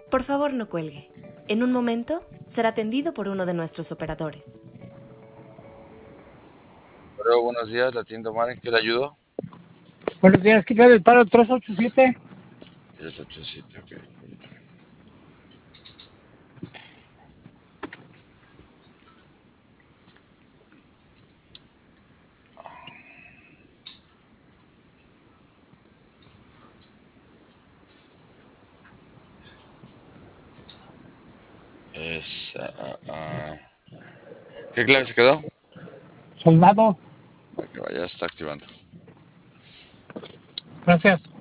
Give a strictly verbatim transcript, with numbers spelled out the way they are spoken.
Por favor, no cuelgue. En un momento será atendido por uno de nuestros operadores. Hola, buenos días, la tienda Omar, ¿en qué le ayudo? Buenos días, ¿qué tal el paro tres ocho siete? tres ocho siete, ok, permítame. Es, ah, ah, ah. ¿Qué clave se quedó? Soldado, Ok, vaya, está activando. gracias.